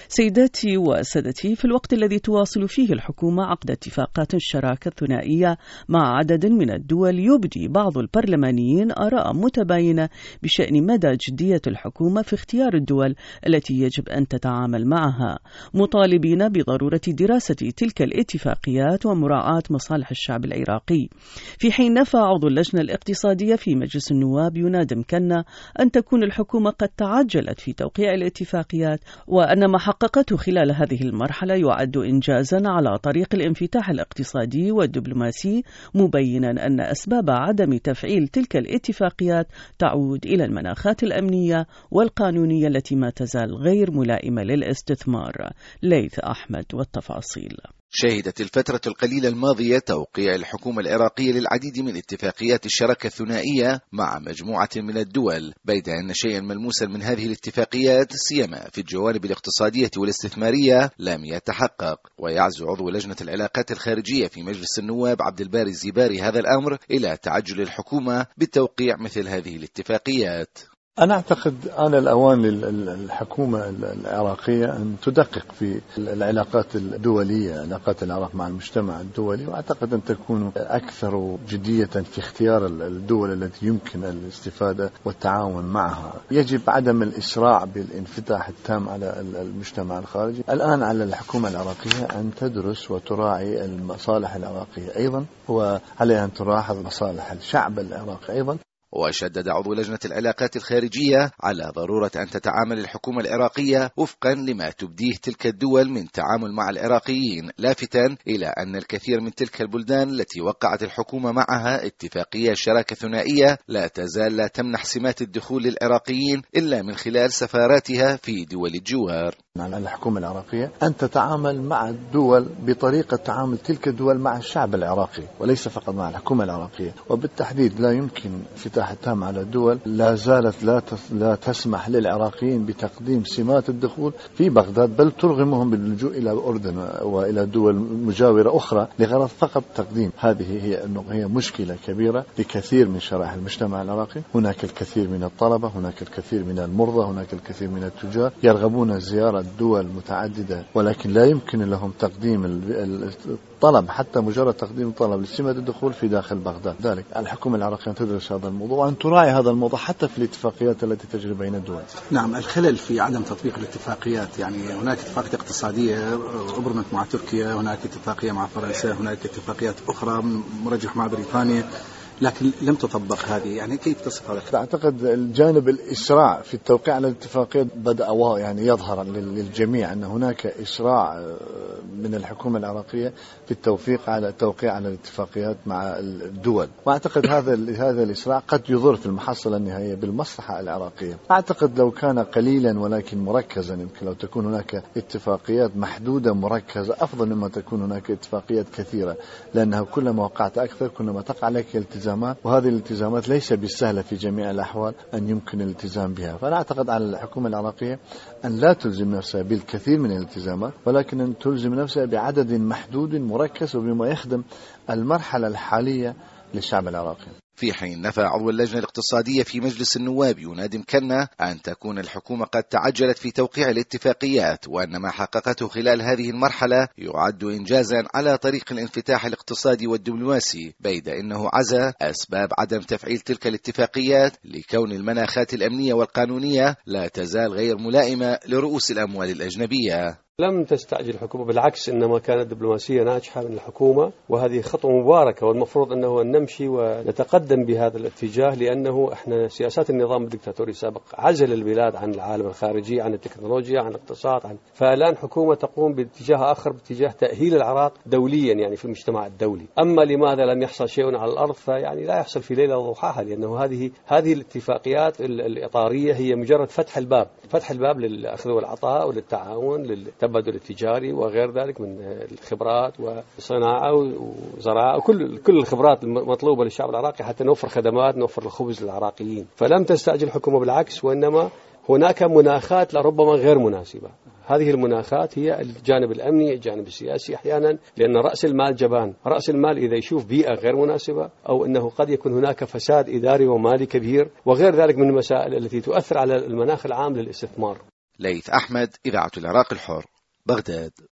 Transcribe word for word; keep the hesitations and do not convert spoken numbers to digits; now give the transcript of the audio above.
سيداتي وسادتي، في الوقت الذي تواصل فيه الحكومة عقد اتفاقات الشراكة الثنائية مع عدد من الدول، يبدي بعض البرلمانيين آراء متباينة بشأن مدى جدية الحكومة في اختيار الدول التي يجب أن تتعامل معها، مطالبين بضرورة دراسة تلك الاتفاقيات ومراعاة مصالح الشعب العراقي. في حين نفى عضو اللجنة الاقتصادية في مجلس النواب يناد مكنا أن تكون الحكومة قد تعجلت في توقيع الاتفاقيات، وأن ما حققته خلال هذه المرحلة يعد إنجازا على طريق الانفتاح الاقتصادي والدبلوماسي، مبينا أن أسباب عدم تفعيل تلك الاتفاقيات تعود إلى المناخات الأمنية والقانونية التي ما تزال غير ملائمة للاستثمار. ليث أحمد والتفاصيل. شهدت الفترة القليلة الماضية توقيع الحكومة العراقية للعديد من اتفاقيات الشراكة الثنائية مع مجموعة من الدول، بيد أن شيئا ملموسا من هذه الاتفاقيات سيما في الجوانب الاقتصادية والاستثمارية لم يتحقق. ويعزو عضو لجنة العلاقات الخارجية في مجلس النواب عبد الباري الزباري هذا الأمر إلى تعجل الحكومة بالتوقيع مثل هذه الاتفاقيات. أنا أعتقد آن الأوان للحكومة العراقية أن تدقق في العلاقات الدولية، علاقات العراق مع المجتمع الدولي، وأعتقد أن تكون أكثر جدية في اختيار الدول التي يمكن الاستفادة والتعاون معها. يجب عدم الإسراع بالانفتاح التام على المجتمع الخارجي. الآن على الحكومة العراقية أن تدرس وتراعي المصالح العراقية أيضا، وعليها أن تلاحظ مصالح الشعب العراقي أيضا. وشدد عضو لجنة العلاقات الخارجية على ضرورة أن تتعامل الحكومة العراقية وفقا لما تبديه تلك الدول من تعامل مع العراقيين، لافتا إلى أن الكثير من تلك البلدان التي وقعت الحكومة معها اتفاقية شراكة ثنائية لا تزال لا تمنح سمات الدخول للعراقيين إلا من خلال سفاراتها في دول الجوار. على الحكومة العراقية أن تتعامل مع الدول بطريقة تعامل تلك الدول مع الشعب العراقي وليس فقط مع الحكومة العراقية، وبالتحديد لا يمكن فتح التام على الدول لا زالت لا لا تسمح للعراقيين بتقديم سمات الدخول في بغداد، بل ترغمهم باللجوء إلى الأردن وإلى دول مجاورة أخرى لغرض فقط تقديم. هذه هي هي مشكلة كبيرة لكثير من شرائح المجتمع العراقي. هناك الكثير من الطلبة، هناك الكثير من المرضى، هناك الكثير من التجار يرغبون زيارة دول متعددة، ولكن لا يمكن لهم تقديم الطلب، حتى مجرد تقديم طلب لسمة الدخول في داخل بغداد. ذلك الحكومة العراقية تدرس هذا الموضوع وأن تراعي هذا الموضوع حتى في الاتفاقيات التي تجري بين الدول. نعم، الخلل في عدم تطبيق الاتفاقيات، يعني هناك اتفاقية اقتصادية أبرمت مع تركيا، هناك اتفاقية مع فرنسا، هناك اتفاقيات أخرى مرجح مع بريطانيا، لكن لم تطبق هذه. يعني كيف تصف هذا؟ أعتقد الجانب الإسراع في التوقيع على الاتفاقيات بدأ يعني يظهر للجميع أن هناك إسراع من الحكومة العراقية في التوفيق على التوقيع على الاتفاقيات مع الدول، وأعتقد هذا هذا الإسراع قد يضر في المحصلة النهائية بالمصلحة العراقية. أعتقد لو كان قليلا ولكن مركزا، يمكن لو تكون هناك اتفاقيات محدودة مركزة أفضل مما تكون هناك اتفاقيات كثيرة، لأنها كلما وقعت أكثر كلما تقع عليك التزام، وهذه الالتزامات ليس بالسهلة في جميع الأحوال أن يمكن الالتزام بها. فأنا أعتقد على الحكومة العراقية أن لا تلزم نفسها بالكثير من الالتزامات، ولكن أن تلزم نفسها بعدد محدود مركز وبما يخدم المرحلة الحالية للشعب العراقي. في حين نفى عضو اللجنة الاقتصادية في مجلس النواب يناد مكنا أن تكون الحكومة قد تعجلت في توقيع الاتفاقيات، وأن ما حققته خلال هذه المرحلة يعد إنجازا على طريق الانفتاح الاقتصادي والدبلوماسي، بيد أنه عزى أسباب عدم تفعيل تلك الاتفاقيات لكون المناخات الأمنية والقانونية لا تزال غير ملائمة لرؤوس الأموال الأجنبية. لم تستعجل الحكومة، بالعكس إنما كانت دبلوماسية ناجحة من الحكومة، وهذه خطوة مباركة، والمفروض أنه نمشي ونتقدم بهذا الاتجاه، لأنه إحنا سياسات النظام الدكتاتوري السابق عزل البلاد عن العالم الخارجي، عن التكنولوجيا، عن الاقتصاد، عن فالآن حكومة تقوم باتجاه آخر، باتجاه تأهيل العراق دوليا يعني في المجتمع الدولي. أما لماذا لم يحصل شيء على الأرض، فيعني لا يحصل في ليلة ضحاها، لأنه هذه هذه الاتفاقيات الإطارية هي مجرد فتح الباب، فتح الباب للأخذ والعطاء وللتعاون للتبادل التجاري وغير ذلك من الخبرات وصناعة وزراعة وكل كل الخبرات المطلوبة للشعب العراقي حتى نوفر خدمات، نوفر الخبز للعراقيين. فلم تستعجل الحكومة، بالعكس، وإنما هناك مناخات لربما غير مناسبة. هذه المناخات هي الجانب الأمني، الجانب السياسي أحيانا، لأن رأس المال جبان. رأس المال إذا يشوف بيئة غير مناسبة أو أنه قد يكون هناك فساد إداري ومالي كبير وغير ذلك من المسائل التي تؤثر على المناخ العام للاستثمار. ليث أحمد، إذاعة العراق الحر، بغداد.